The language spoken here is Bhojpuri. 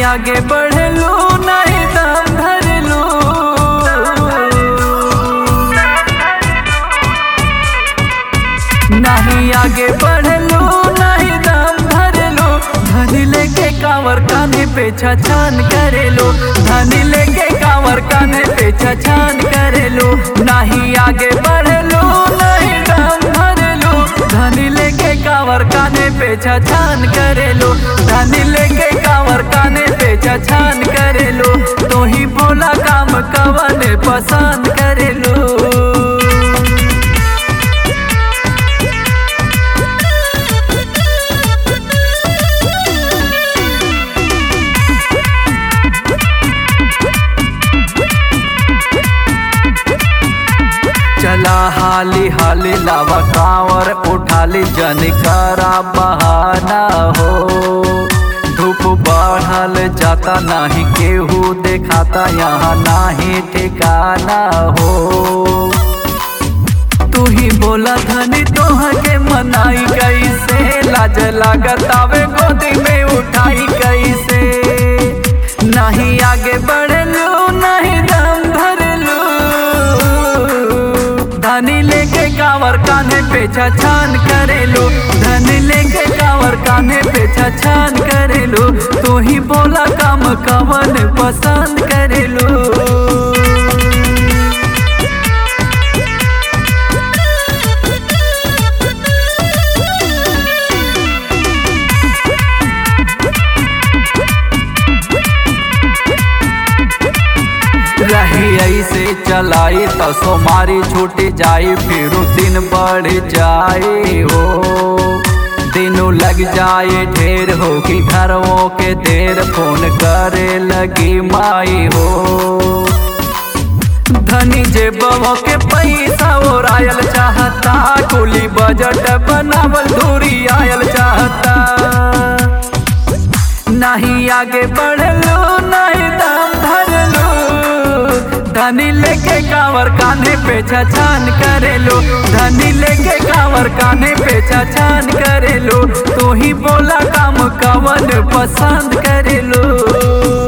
आगे बढ़लू नहीं दम धरलू, नहीं आगे बढ़लू नहीं दम धरलू। धनी लेके कांवर कान्हे पे छछान करेलो, धनी लेके कांवर कान्हे पे छछान करेलो। नहीं आगे बढ़लू नहीं दम धरलू, धनी लेके कांवर कान्हे पे छछान करेलो, धनी लेके कांवर कान्हे पे छछान करेलो। तो ही बोला काम कवन पसंद करेलो। चला हाली हाली लावा कांवर उठाली जन करा बहाना हो। धूप बढ़ल जाता नहीं केहू देखाता यहाँ नहीं ठिकाना हो। तू ही बोला धनी तोह के मनाई कैसे, लाज लागत आवे गोदी में उठाई कैसे। नहीं आगे बढ़लू नहीं दम धरलू, धनी लेके कांवर कान्हे पे छछान करेलो, धनी लेके कांवर कान्हे पे छछान करेलो। तू ही बोला काम कवन पसंद करेलो। रही ऐसे चलाई तो सोमारी छूट जाई, फिर दिन बढ़ जाए हो। दिनों लग जाए ढेर हो कि घरों के देर, फोन करे लगी माई हो। धनी जेबों के पैसा ओरायल चाहता, कुली बजट बनावल दूरी आयल चाहता। नहीं आगे बढ़लू नहीं दम धरलू, धनी लेके कांवर कान्हे पे छछान करेलो, धनी लेके कांवर कान्हे पे छछान करेलो। तू ही बोला काम कवन पसंद करेलो।